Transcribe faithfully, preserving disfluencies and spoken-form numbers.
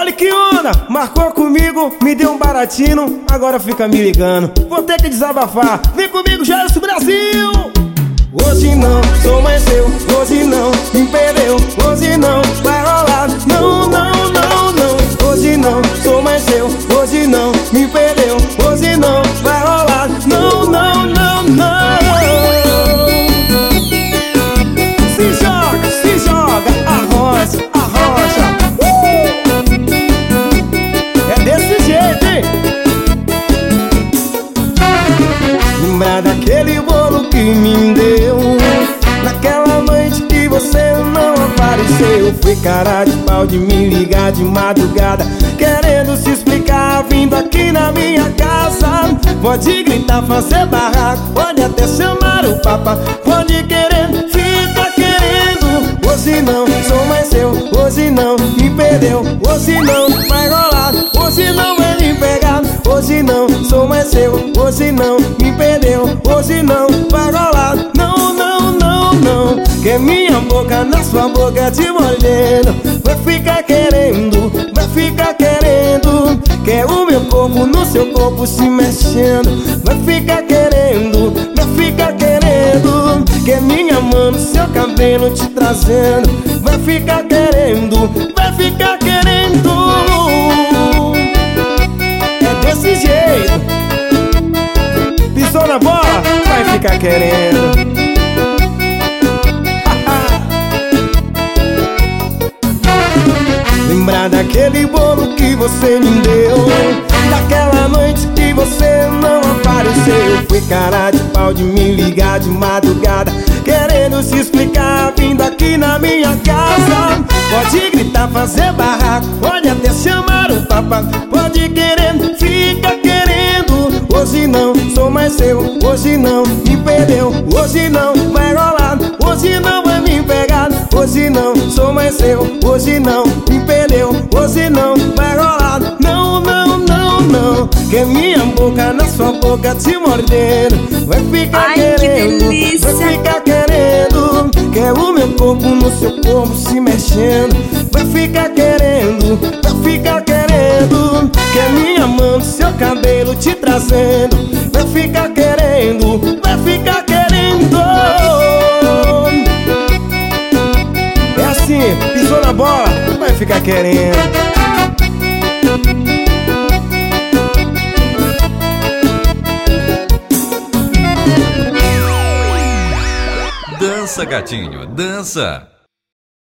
Olha que onda, marcou comigo, me deu um baratino, agora fica me ligando. Vou ter que desabafar, vem comigo, Jailson Brasil. Hoje não sou mais seu, hoje não me perdeu, hoje não vai rolar. Não, não, não, não. Hoje não sou mais seu, hoje não me perdeu, hoje não vai rolar. Não, não, não, não. Se joga, se joga, arrocha, arrocha. uh! É desse jeito, hein? Lembra daquele bolo que me deu naquela noite que você não apareceu? Foi cara de pau de me ligar de madrugada, querendo se explicar, vindo aqui na minha casa. Pode gritar, fazer barraco, pode até chamar o papa, pode querer, fica querendo. Hoje não sou mais seu, hoje não me perdeu, hoje não vai rolar, hoje não vai me pegar. Hoje não sou mais seu, hoje não me perdeu, hoje não vai rolar. Não, não, não, não. Que minha boca na sua boca te mordendo, vai ficar querendo, vai ficar querendo. Que o meu corpo no seu corpo se mexendo, vai ficar querendo, vai ficar querendo. Que minha mão no seu cabelo te trazendo, vai ficar querendo, vai ficar querendo. É desse jeito. Pisou na bola, vai ficar querendo. Lembrar daquele bolo que você me deu, daquela noite que você não apareceu. Foi cara de pau de me ligar de madrugada, querendo se explicar, vindo aqui na minha casa. Pode gritar, fazer barraco, pode até chamar o papa, pode querer, fica querendo. Hoje não sou mais seu, hoje não me perdeu, hoje não vai rolar, hoje não vai me pegar. Hoje não sou mais seu, hoje não me perdeu, hoje não vai rolar. Não, não, não, não. Que minha boca na sua boca te mordendo, vai ficar Ai, querendo, que vai ficar querendo. Que o meu corpo no seu corpo se mexendo, vai ficar querendo, vai ficar querendo. Que minha mão no seu cabelo te trazendo, vai ficar querendo, vai ficar querendo. É assim, pisou na bola, vai ficar querendo. Dança, gatinho, dança.